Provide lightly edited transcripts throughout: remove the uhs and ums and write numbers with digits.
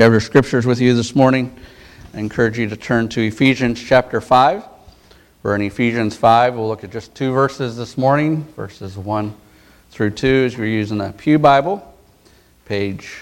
you have your scriptures with you this morning, I encourage you to turn to Ephesians chapter 5. We're in Ephesians 5. We'll look at just two verses this morning, verses 1 through 2, as you're using a Pew Bible, page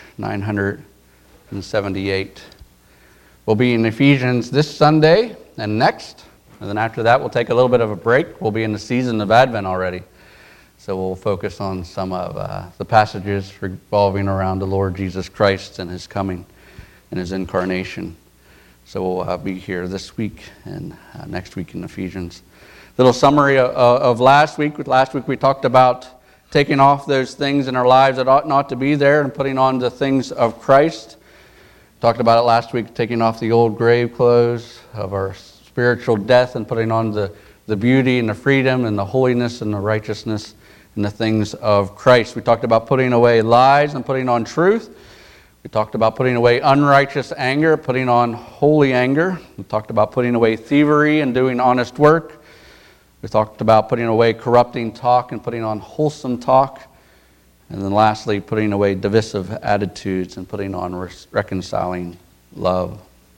978. We'll be in Ephesians this Sunday and next, and then after that we'll take a little bit of a break. We'll be in the season of Advent already. So we'll focus on some of the passages revolving around the Lord Jesus Christ and His coming and His incarnation. So we'll be here this week and next week in Ephesians. Little summary of last week. Last week we talked about taking off those things in our lives that ought not to be there and putting on the things of Christ. Talked about it last week, taking off the old grave clothes of our spiritual death and putting on the beauty and the freedom and the holiness and the righteousness and the things of Christ. We talked about putting away lies and putting on truth. We talked about putting away unrighteous anger, putting on holy anger. We talked about putting away thievery and doing honest work. We talked about putting away corrupting talk and putting on wholesome talk. And then lastly, putting away divisive attitudes and putting on reconciling love.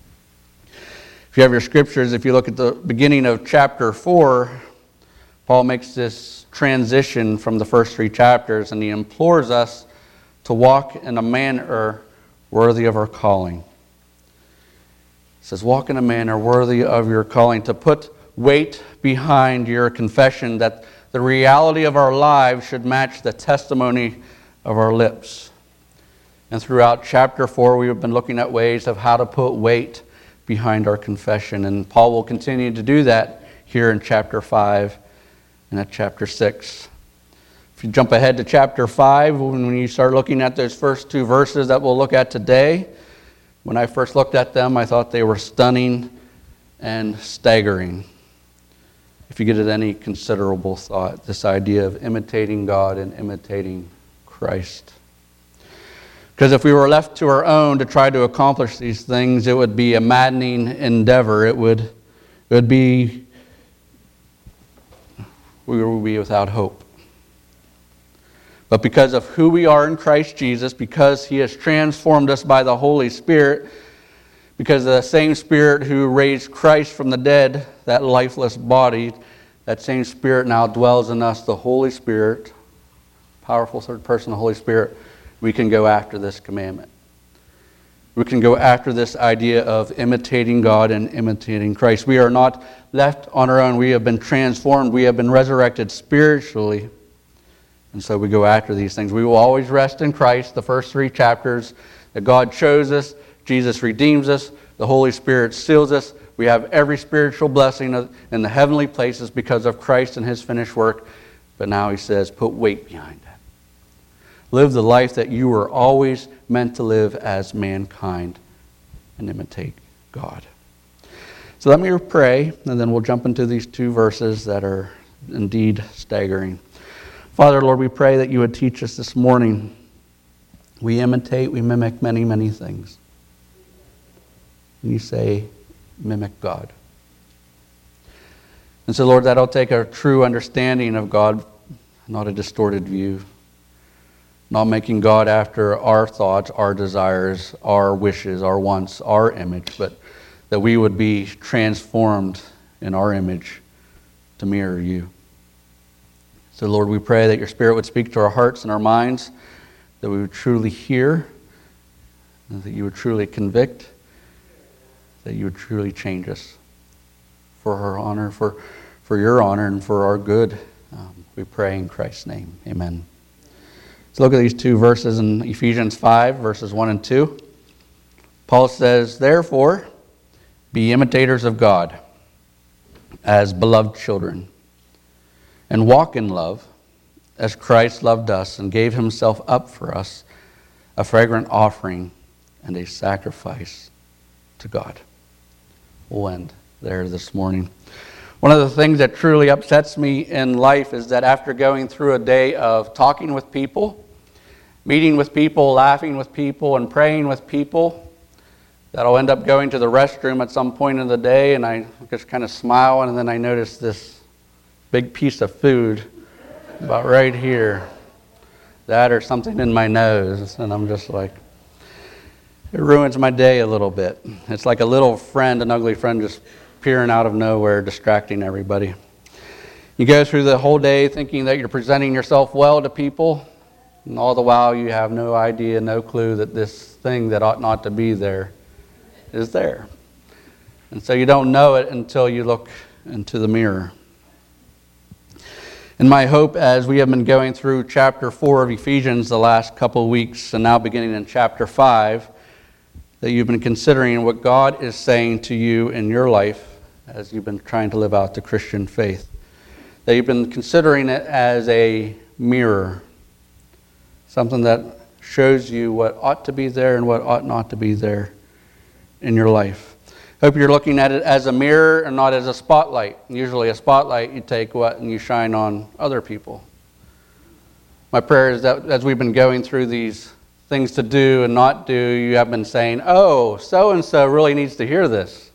If you have your scriptures, if you look at the beginning of chapter 4, Paul makes this transition from the first three chapters, and he implores us to walk in a manner worthy of our calling. He says, walk in a manner worthy of your calling, to put weight behind your confession, that the reality of our lives should match the testimony of our lips. And throughout chapter 4, we have been looking at ways of how to put weight behind our confession. And Paul will continue to do that here in chapter 5 and at chapter 6. If you jump ahead to chapter 5, when you start looking at those first two verses that we'll look at today, when I first looked at them, I thought they were stunning and staggering. If you give it any considerable thought, this idea of imitating God and imitating Christ. Because if we were left to our own to try to accomplish these things, it would be a maddening endeavor. We would be without hope. But because of who we are in Christ Jesus, because He has transformed us by the Holy Spirit, because the same Spirit who raised Christ from the dead, that lifeless body, that same Spirit now dwells in us, the Holy Spirit, powerful third person, the Holy Spirit, we can go after this commandment. We can go after this idea of imitating God and imitating Christ. We are not left on our own. We have been transformed. We have been resurrected spiritually. And so we go after these things. We will always rest in Christ, the first three chapters, that God chose us, Jesus redeems us, the Holy Spirit seals us. We have every spiritual blessing in the heavenly places because of Christ and His finished work. But now He says, put weight behind that. Live the life that you were always meant to live as mankind and imitate God. So let me pray, and then we'll jump into these two verses that are indeed staggering. Father, Lord, we pray that you would teach us this morning. We imitate, we mimic many, many things. And you say, mimic God. And so, Lord, that'll take a true understanding of God, not a distorted view. Not making God after our thoughts, our desires, our wishes, our wants, our image, but that we would be transformed in our image to mirror you. So, Lord, we pray that your Spirit would speak to our hearts and our minds, that we would truly hear, and that you would truly convict, that you would truly change us for our honor, for your honor, and for our good. We pray in Christ's name. Amen. Let's look at these two verses in Ephesians 5, verses 1 and 2. Paul says, therefore, be imitators of God as beloved children, and walk in love as Christ loved us and gave Himself up for us, a fragrant offering and a sacrifice to God. We'll end there this morning. One of the things that truly upsets me in life is that after going through a day of talking with people, meeting with people, laughing with people, and praying with people, that I'll end up going to the restroom at some point in the day, and I just kind of smile, and then I notice this big piece of food about right here. That or something in my nose, and I'm just like, It ruins my day a little bit. It's like a little friend, an ugly friend, just peering out of nowhere, distracting everybody. You go through the whole day thinking that you're presenting yourself well to people, and all the while you have no idea, no clue that this thing that ought not to be there is there. And so you don't know it until you look into the mirror. And my hope, as we have been going through chapter 4 of Ephesians the last couple of weeks, and now beginning in chapter 5, that you've been considering what God is saying to you in your life as you've been trying to live out the Christian faith. That you've been considering it as a mirror, something that shows you what ought to be there and what ought not to be there in your life. I hope you're looking at it as a mirror and not as a spotlight. Usually a spotlight, you take what and you shine on other people. My prayer is that as we've been going through these things to do and not do, you have been saying, oh, so-and-so really needs to hear this.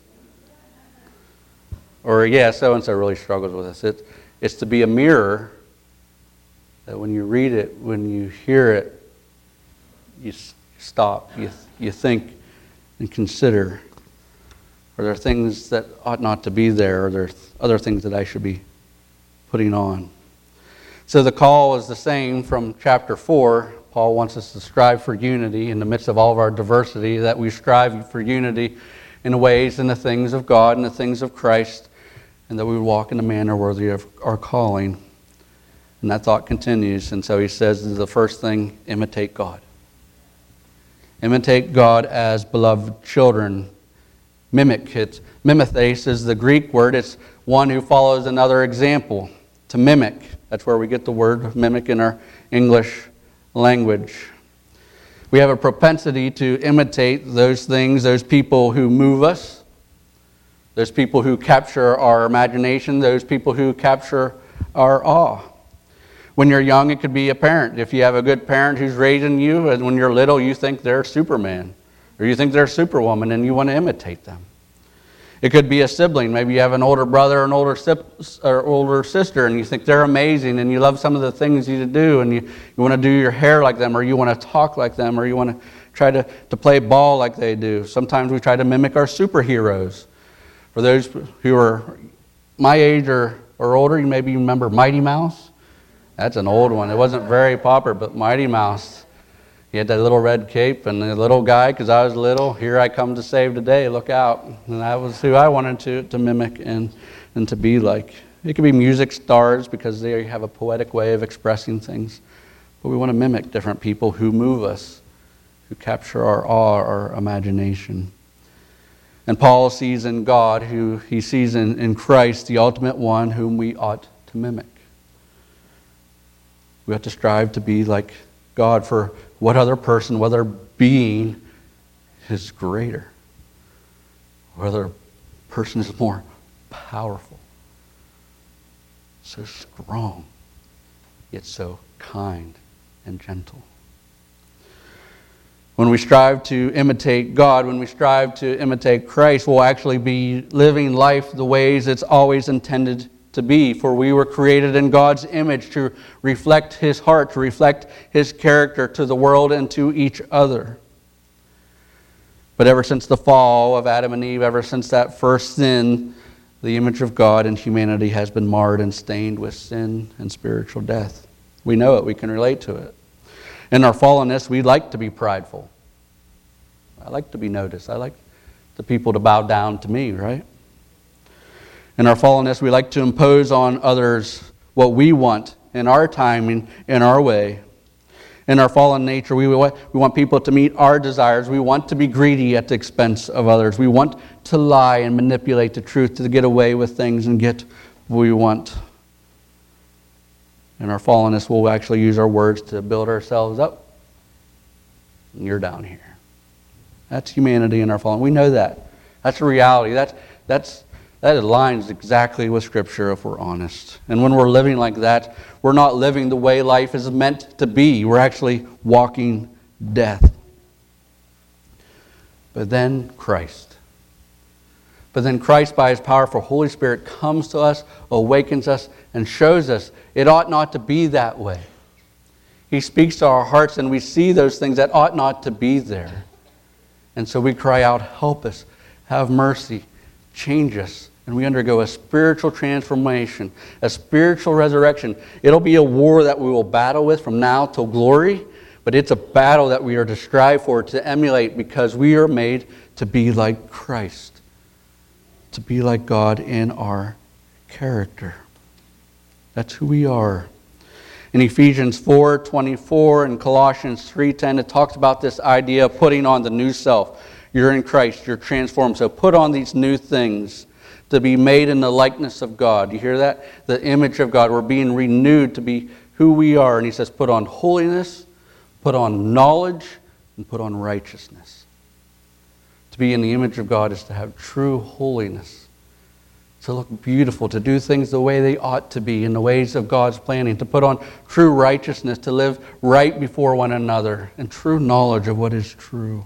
Or, yeah, so-and-so really struggles with this. It's to be a mirror that when you read it, when you hear it, you stop, you think and consider. Are there things that ought not to be there? Are there other things that I should be putting on? So the call is the same from chapter 4. Paul wants us to strive for unity in the midst of all of our diversity, that we strive for unity in ways in the things of God and the things of Christ, and that we would walk in a manner worthy of our calling. And that thought continues. And so he says, the first thing, imitate God. Imitate God as beloved children. Mimic it. Mimethes is the Greek word. It's one who follows another example. To mimic. That's where we get the word mimic in our English language. We have a propensity to imitate those things, those people who move us, those people who capture our imagination, those people who capture our awe. When you're young, it could be a parent. If you have a good parent who's raising you, and when you're little, you think they're Superman, or you think they're Superwoman, and you want to imitate them. It could be a sibling. Maybe you have an older brother or an older sister, and you think they're amazing, and you love some of the things you do, and you want to do your hair like them, or you want to talk like them, or you want to try to play ball like they do. Sometimes we try to mimic our superheroes. For those who are my age or older, you maybe remember Mighty Mouse. That's an old one. It wasn't very popular, but Mighty Mouse. He had that little red cape, and the little guy, because I was little, here I come to save the day, look out. And that was who I wanted to mimic and to be like. It could be music stars, because they have a poetic way of expressing things. But we want to mimic different people who move us, who capture our awe, our imagination. And Paul sees in God, who he sees in Christ, the ultimate one whom we ought to mimic. We have to strive to be like God, for what other person, what other being is greater? What other person is more powerful? So strong, yet so kind and gentle. When we strive to imitate God, when we strive to imitate Christ, we'll actually be living life the ways it's always intended to be. For we were created in God's image to reflect His heart, to reflect His character to the world and to each other. But ever since the fall of Adam and Eve, ever since that first sin, the image of God in humanity has been marred and stained with sin and spiritual death. We know it. We can relate to it. In our fallenness, we like to be prideful. I like to be noticed. I like the people to bow down to me, right? In our fallenness, we like to impose on others what we want in our timing, in our way. In our fallen nature, we want people to meet our desires. We want to be greedy at the expense of others. We want to lie and manipulate the truth to get away with things and get what we want. In our fallenness, we'll actually use our words to build ourselves up. And you're down here. That's humanity in our fallen. We know that. That's a reality. That aligns exactly with Scripture if we're honest. And when we're living like that, we're not living the way life is meant to be. We're actually walking death. But then Christ, by His powerful Holy Spirit, comes to us, awakens us, and shows us it ought not to be that way. He speaks to our hearts, and we see those things that ought not to be there. And so we cry out, help us, have mercy, change us. And we undergo a spiritual transformation, a spiritual resurrection. It'll be a war that we will battle with from now till glory, but it's a battle that we are to strive for, to emulate, because we are made to be like Christ, to be like God in our character. That's who we are. In Ephesians 4:24 and Colossians 3:10, it talks about this idea of putting on the new self. You're in Christ, you're transformed. So put on these new things to be made in the likeness of God. You hear that? The image of God. We're being renewed to be who we are. And he says, put on holiness, put on knowledge, and put on righteousness. To be in the image of God is to have true holiness, to look beautiful, to do things the way they ought to be, in the ways of God's planning, to put on true righteousness, to live right before one another, and true knowledge of what is true.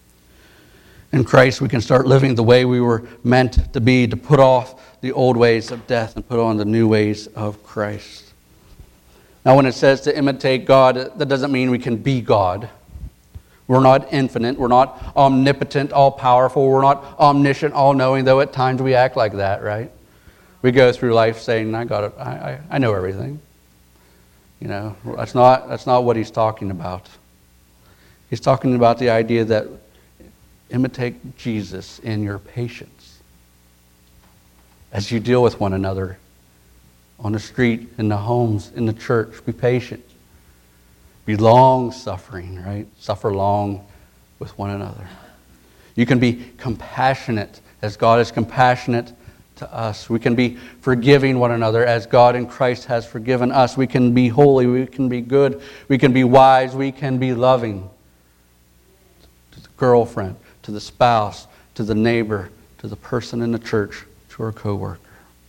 In Christ, we can start living the way we were meant to be, to put off the old ways of death and put on the new ways of Christ. Now, when it says to imitate God, that doesn't mean we can be God. We're not infinite. We're not omnipotent, all-powerful. We're not omniscient, all-knowing, though at times we act like that, right? We go through life saying, I got it. I know everything. You know, that's not what he's talking about. He's talking about the idea that imitate Jesus in your patience as you deal with one another on the street, in the homes, in the church. Be patient. Be long-suffering, right? Suffer long with one another. You can be compassionate as God is compassionate to us. We can be forgiving one another as God in Christ has forgiven us. We can be holy. We can be good. We can be wise. We can be loving. To the girlfriend, to the spouse, to the neighbor, to the person in the church, to our co-worker.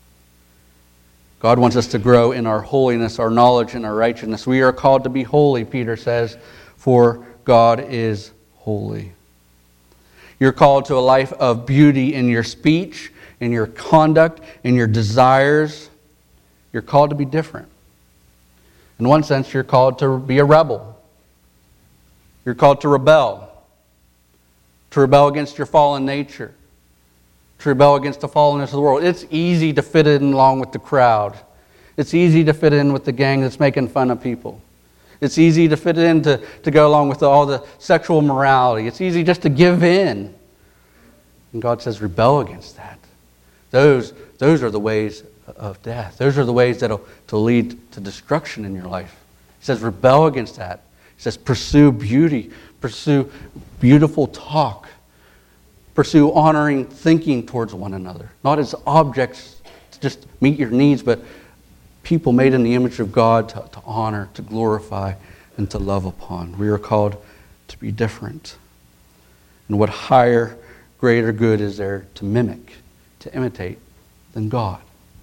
God wants us to grow in our holiness, our knowledge, and our righteousness. We are called to be holy, Peter says, for God is holy. You're called to a life of beauty in your speech, in your conduct, in your desires. You're called to be different. In one sense, you're called to be a rebel. You're called to rebel against your fallen nature, to rebel against the fallenness of the world. It's easy to fit in along with the crowd. It's easy to fit in with the gang that's making fun of people. It's easy to fit in to go along with all the sexual morality. It's easy just to give in. And God says, rebel against that. Those are the ways of death. Those are the ways that will lead to destruction in your life. He says, rebel against that. He says, pursue beauty. Pursue beautiful talk. Pursue honoring thinking towards one another. Not as objects to just meet your needs, but people made in the image of God to honor, to glorify, and to love upon. We are called to be different. And what higher, greater good is there to mimic, to imitate, than God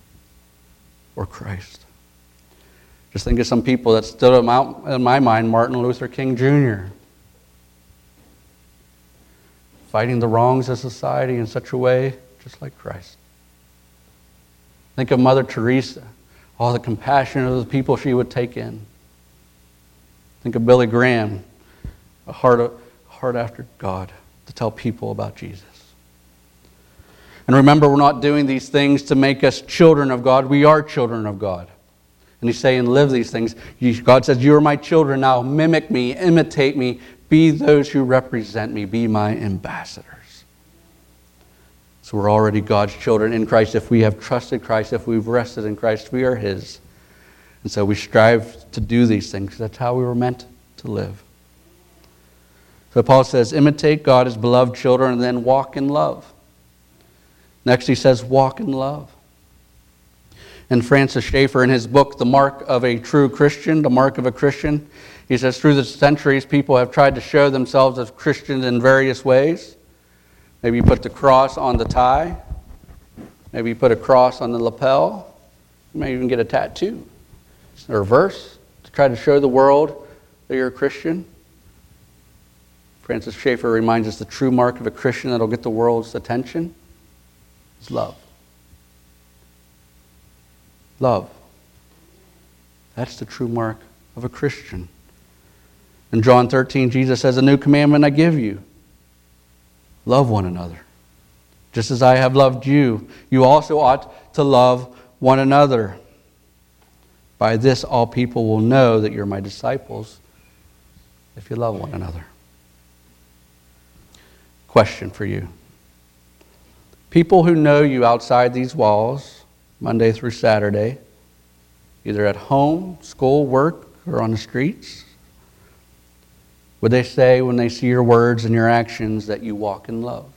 or Christ? Just think of some people that stood out in my mind. Martin Luther King Jr. Fighting the wrongs of society in such a way, just like Christ. Think of Mother Teresa, all the compassion of the people she would take in. Think of Billy Graham, a heart after God, to tell people about Jesus. And remember, we're not doing these things to make us children of God. We are children of God. And he's saying, live these things. God says, you are my children now. Mimic me, imitate me. Be those who represent me. Be my ambassadors. So we're already God's children in Christ. If we have trusted Christ, if we've rested in Christ, we are His. And so we strive to do these things. That's how we were meant to live. So Paul says, imitate God as beloved children and then walk in love. Next he says, walk in love. And Francis Schaeffer, in his book, The Mark of a True Christian, The Mark of a Christian, he says, through the centuries, people have tried to show themselves as Christians in various ways. Maybe you put the cross on the tie. Maybe you put a cross on the lapel. You may even get a tattoo or a verse to try to show the world that you're a Christian. Francis Schaeffer reminds us the true mark of a Christian that will get the world's attention is love. Love. That's the true mark of a Christian. In John 13, Jesus says, a new commandment I give you. love one another. Just as I have loved you, you also ought to love one another. By this all people will know that you're my disciples, if you love one another. Question for you. People who know you outside these walls, Monday through Saturday, either at home, school, work, or on the streets, would they say when they see your words and your actions that you walk in love?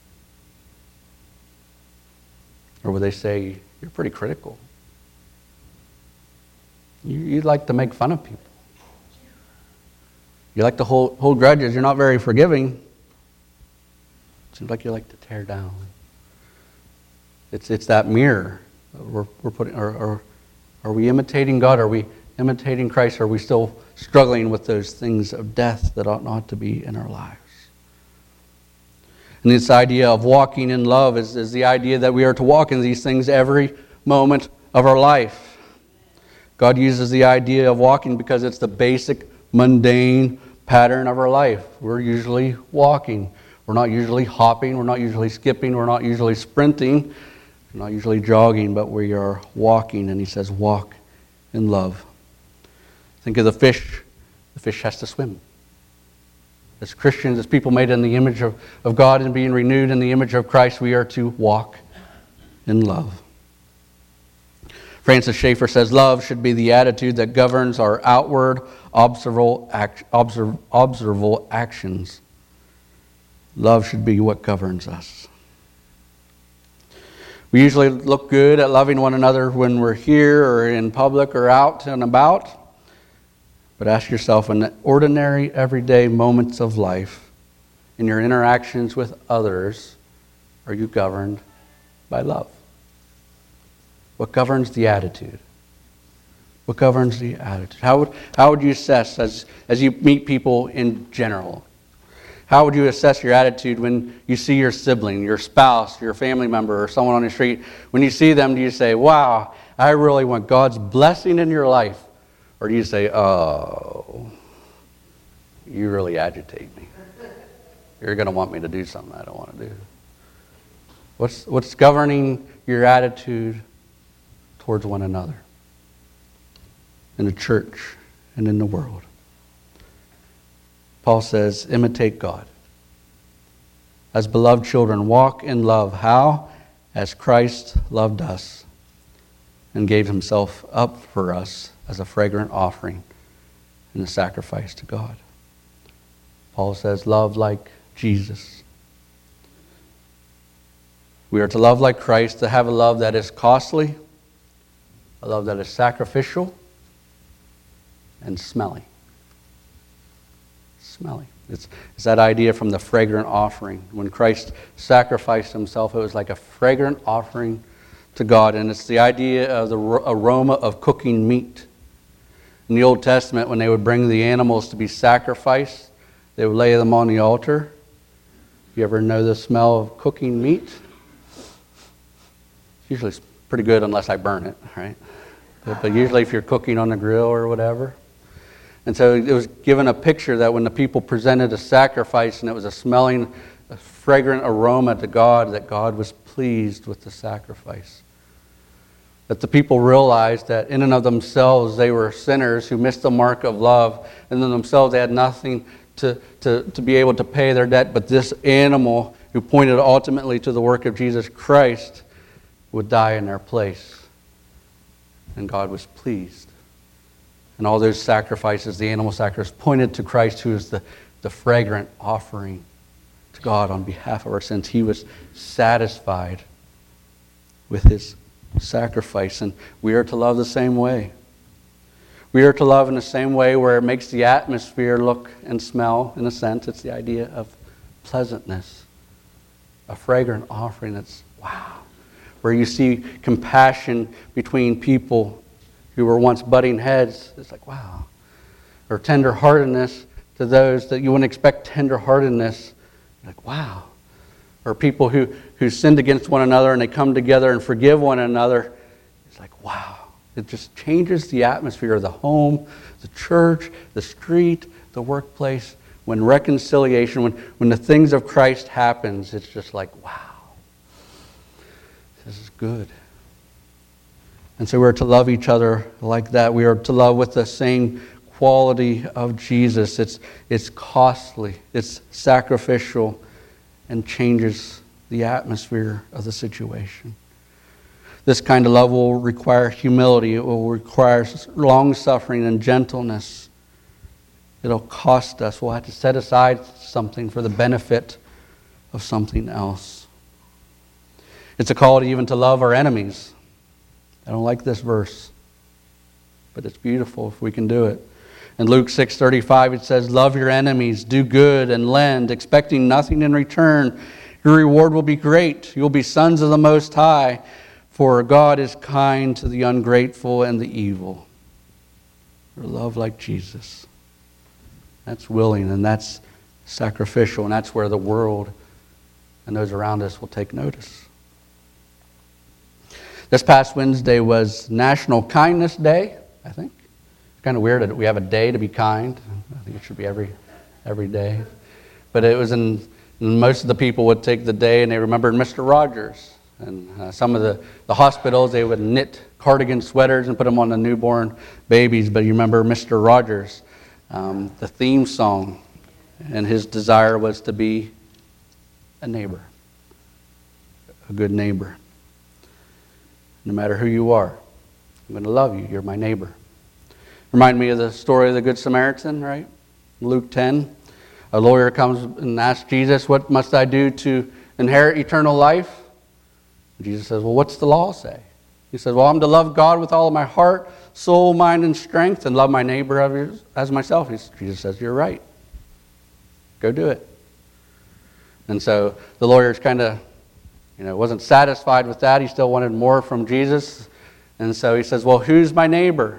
Or would they say you're pretty critical? You like to make fun of people. You like to hold grudges. You're not very forgiving. Seems like you like to tear down. It's that mirror we're putting. Or are we imitating God? Are we imitating Christ? Are we still struggling with those things of death that ought not to be in our lives? And this idea of walking in love is the idea that we are to walk in these things every moment of our life. God uses the idea of walking because it's the basic, mundane pattern of our life. We're usually walking. We're not usually hopping. We're not usually skipping. We're not usually sprinting. We're not usually jogging, but we are walking. And he says, walk in love. Think of the fish. The fish has to swim. As Christians, as people made in the image of God and being renewed in the image of Christ, we are to walk in love. Francis Schaeffer says, love should be the attitude that governs our outward, observable actions. Love should be what governs us. We usually look good at loving one another when we're here or in public or out and about. But ask yourself, in the ordinary, everyday moments of life, in your interactions with others, are you governed by love? What governs the attitude? What governs the attitude? How would you assess as you meet people in general? How would you assess your attitude when you see your sibling, your spouse, your family member, or someone on the street? When you see them, do you say, wow, I really want God's blessing in your life? Or do you say, oh, you really agitate me. You're going to want me to do something I don't want to do. What's governing your attitude towards one another? In the church and in the world. Paul says, imitate God. As beloved children, walk in love. How? As Christ loved us and gave himself up for us as a fragrant offering and a sacrifice to God. Paul says, love like Jesus. We are to love like Christ, to have a love that is costly, a love that is sacrificial, and smelly. Smelly. It's that idea from the fragrant offering. When Christ sacrificed himself, it was like a fragrant offering to God. And it's the idea of the aroma of cooking meat. In the Old Testament, when they would bring the animals to be sacrificed, they would lay them on the altar. You ever know the smell of cooking meat? Usually it's pretty good unless I burn it, right? But usually if you're cooking on the grill or whatever. And so it was given a picture that when the people presented a sacrifice and it was a fragrant aroma to God, that God was pleased with the sacrifice. That the people realized that in and of themselves they were sinners who missed the mark of love. And in themselves they had nothing to be able to pay their debt. But this animal who pointed ultimately to the work of Jesus Christ would die in their place. And God was pleased. And all those sacrifices, the animal sacrifice, pointed to Christ, who is the fragrant offering to God on behalf of our sins. He was satisfied with his sacrifice. And we are to love the same way. We are to love in the same way where it makes the atmosphere look and smell, in a sense. It's the idea of pleasantness. A fragrant offering that's, wow. Where you see compassion between people who were once butting heads. It's like, wow. Or tenderheartedness to those that you wouldn't expect tenderheartedness. Like, wow. Or people who sinned against one another and they come together and forgive one another. It's like, wow. It just changes the atmosphere of the home, the church, the street, the workplace, when reconciliation, when the things of Christ happens, it's just like, wow, this is good. And so we're to love each other like that. We are to love with the same quality of Jesus. It's costly, it's sacrificial, and changes the atmosphere of the situation. This kind of love will require humility. It will require long-suffering and gentleness. It'll cost us. We'll have to set aside something for the benefit of something else. It's a call to even to love our enemies. I don't like this verse, but it's beautiful if we can do it. In Luke 6:35 it says, "Love your enemies, do good and lend, expecting nothing in return. Your reward will be great. You will be sons of the Most High, for God is kind to the ungrateful and the evil." Or love like Jesus. That's willing and that's sacrificial, and that's where the world and those around us will take notice. This past Wednesday was National Kindness Day, I think. It's kind of weird that we have a day to be kind. I think it should be every day. But it was most of the people would take the day and they remembered Mr. Rogers. And some of the hospitals, they would knit cardigan sweaters and put them on the newborn babies. But you remember Mr. Rogers, the theme song, and his desire was to be a neighbor, a good neighbor. No matter who you are, I'm going to love you. You're my neighbor. Remind me of the story of the Good Samaritan, right? Luke 10. A lawyer comes and asks Jesus, "What must I do to inherit eternal life?" And Jesus says, "Well, what's the law say?" He says, "Well, I'm to love God with all of my heart, soul, mind, and strength, and love my neighbor as myself." Jesus says, "You're right. Go do it." And so the lawyer's kind of, wasn't satisfied with that. He still wanted more from Jesus. And so he says, "Well, who's my neighbor?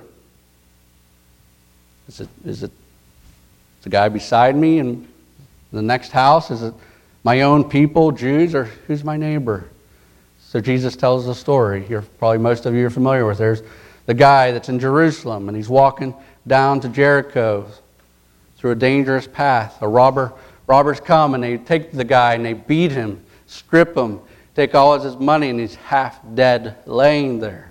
Is it the guy beside me in the next house? Is it my own people, Jews, or who's my neighbor?" So Jesus tells the story. Most of you are familiar with. There's the guy that's in Jerusalem, and he's walking down to Jericho through a dangerous path. Robbers come, and they take the guy, and they beat him, strip him, take all of his money, and he's half dead, laying there.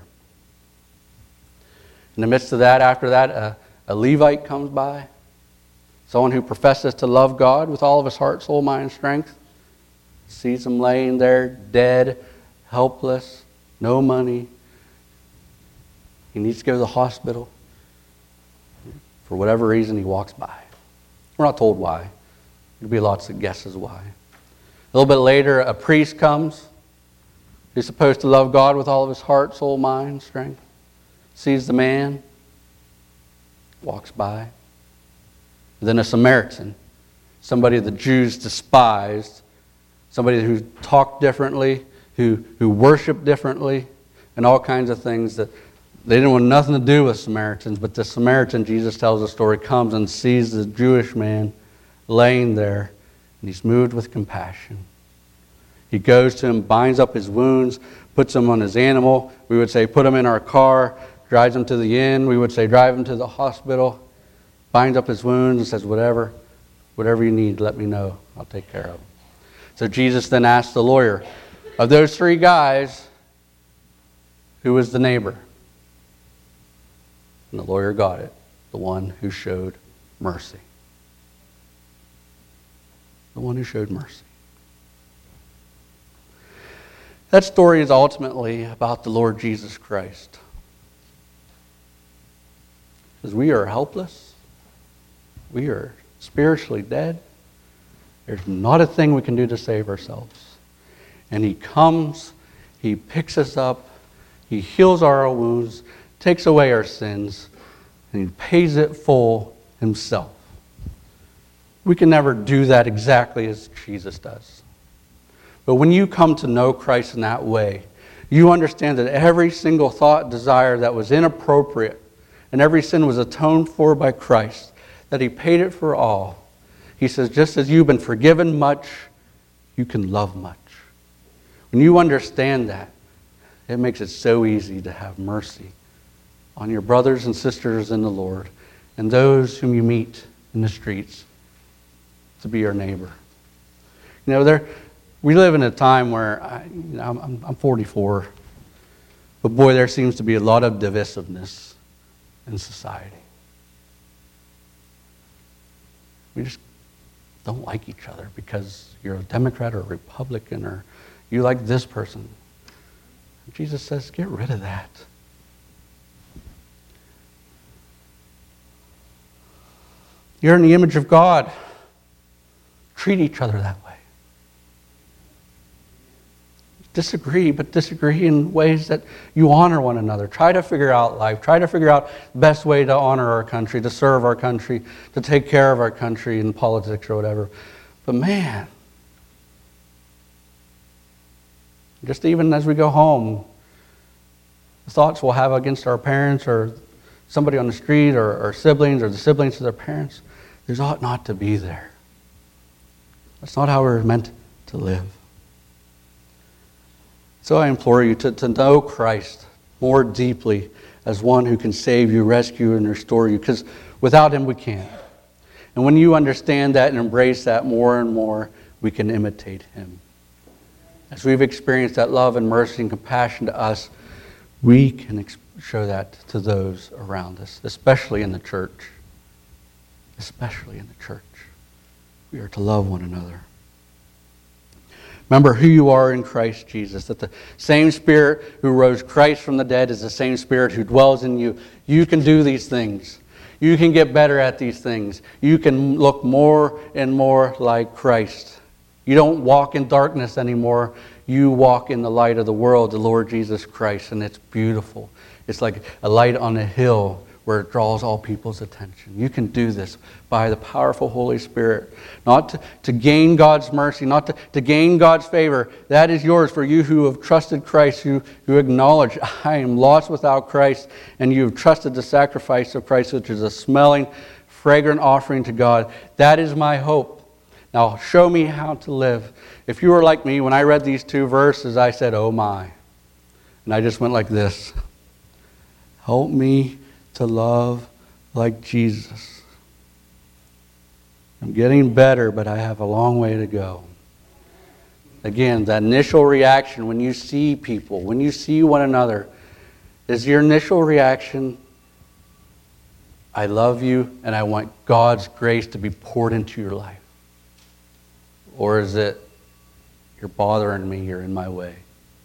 In the midst of that, after that, a Levite comes by, someone who professes to love God with all of his heart, soul, mind, and strength, sees him laying there, dead, helpless, no money. He needs to go to the hospital. For whatever reason, he walks by. We're not told why. There'll be lots of guesses why. A little bit later, a priest comes. He's supposed to love God with all of his heart, soul, mind, strength. Sees the man, walks by. And then a Samaritan, somebody the Jews despised, somebody who talked differently, who worshiped differently, and all kinds of things that they didn't want nothing to do with Samaritans. But the Samaritan, Jesus tells the story, comes and sees the Jewish man laying there, and he's moved with compassion. He goes to him, binds up his wounds, puts him on his animal. We would say, put him in our car, drives him to the inn. We would say, drive him to the hospital, binds up his wounds and says, whatever you need, let me know. I'll take care of him. So Jesus then asked the lawyer, of those three guys, who was the neighbor? And the lawyer got it. The one who showed mercy. The one who showed mercy. That story is ultimately about the Lord Jesus Christ. Because we are helpless. We are spiritually dead. There's not a thing we can do to save ourselves. And He comes, He picks us up, He heals our wounds, takes away our sins, and He pays it full Himself. We can never do that exactly as Jesus does. But when you come to know Christ in that way, you understand that every single thought, desire that was inappropriate, and every sin was atoned for by Christ, that He paid it for all. He says, just as you've been forgiven much, you can love much. When you understand that, it makes it so easy to have mercy on your brothers and sisters in the Lord and those whom you meet in the streets to be our neighbor. We live in a time where I'm 44, but boy, there seems to be a lot of divisiveness in society. We just don't like each other because you're a Democrat or a Republican or you like this person. Jesus says, get rid of that. You're in the image of God. Treat each other that way. Disagree, but disagree in ways that you honor one another. Try to figure out life. Try to figure out the best way to honor our country, to serve our country, to take care of our country in politics or whatever. But man, just even as we go home, the thoughts we'll have against our parents or somebody on the street or our siblings or the siblings of their parents, these ought not to be there. That's not how we're meant to live. So I implore you to know Christ more deeply as one who can save you, rescue you, and restore you, because without Him we can't. And when you understand that and embrace that more and more, we can imitate Him. As we've experienced that love and mercy and compassion to us, we can show that to those around us, especially in the church. Especially in the church. We are to love one another. Remember who you are in Christ Jesus, that the same Spirit who rose Christ from the dead is the same Spirit who dwells in you. You can do these things. You can get better at these things. You can look more and more like Christ. You don't walk in darkness anymore. You walk in the light of the world, the Lord Jesus Christ, and it's beautiful. It's like a light on a hill where it draws all people's attention. You can do this by the powerful Holy Spirit. Not to gain God's mercy, not to gain God's favor. That is yours for you who have trusted Christ, who acknowledge, I am lost without Christ, and you have trusted the sacrifice of Christ, which is a smelling, fragrant offering to God. That is my hope. Now show me how to live. If you were like me, when I read these two verses, I said, oh my. And I just went like this. Help me to love like Jesus. I'm getting better, but I have a long way to go. Again, that initial reaction when you see people, when you see one another, is your initial reaction, I love you and I want God's grace to be poured into your life? Or is it, you're bothering me, you're in my way?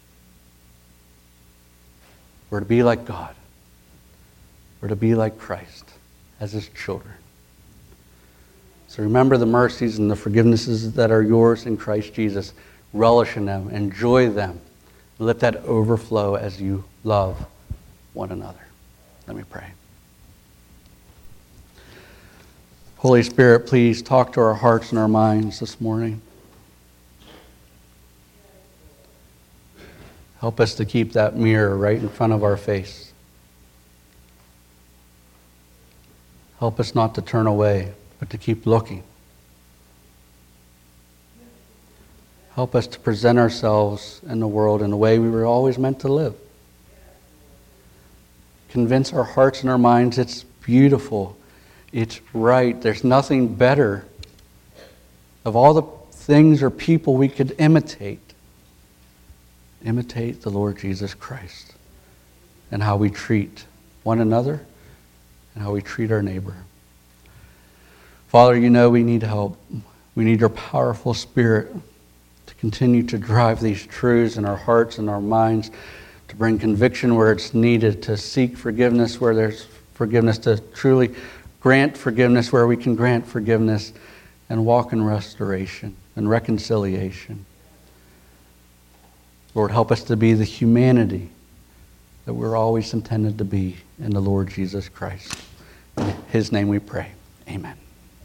We're to be like God. We're to be like Christ as His children. So remember the mercies and the forgivenesses that are yours in Christ Jesus. Relish in them. Enjoy them. Let that overflow as you love one another. Let me pray. Holy Spirit, please talk to our hearts and our minds this morning. Help us to keep that mirror right in front of our face. Help us not to turn away, but to keep looking. Help us to present ourselves in the world in the way we were always meant to live. Convince our hearts and our minds it's beautiful, it's right, there's nothing better. Of all the things or people we could imitate the Lord Jesus Christ and how we treat one another and how we treat our neighbor. Father, you know we need help. We need your powerful Spirit to continue to drive these truths in our hearts and our minds, to bring conviction where it's needed, to seek forgiveness where there's forgiveness, to truly grant forgiveness where we can grant forgiveness, and walk in restoration and reconciliation. Lord, help us to be the humanity that we're always intended to be in the Lord Jesus Christ. In His name we pray. Amen.